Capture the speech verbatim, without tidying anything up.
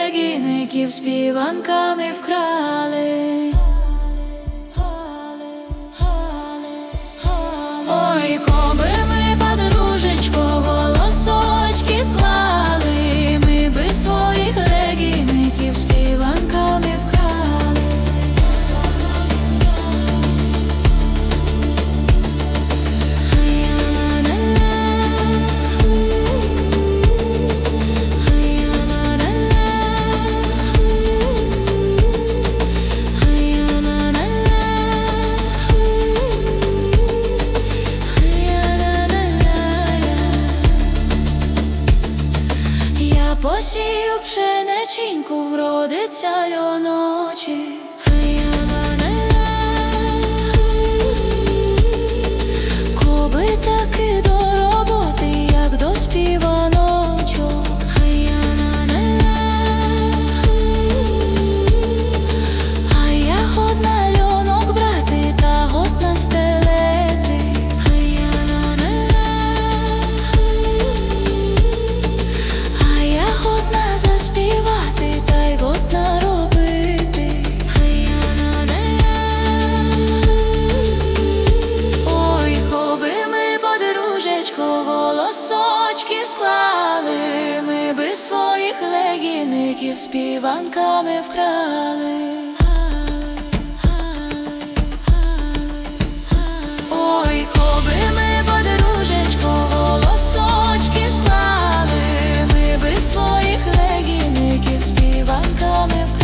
легійників співанками вкрали. Ой, коби ми, подружечко, голосочки склали, ми би своїх легійників співанками вкрали. Посію пшениченьку, вродиться льоночі. Коби таки до роботи, як до співаночок. А я годна льонок брати, та годна стелити. А я годна заспівати, та й годна робити. Ой, коби ми, подружечко, голосочки склали, ми би своїх легійників співанками вкрали. Ой, коби ми, подружечко, голосочки склали, ми би своїх легійників співанками вкрали.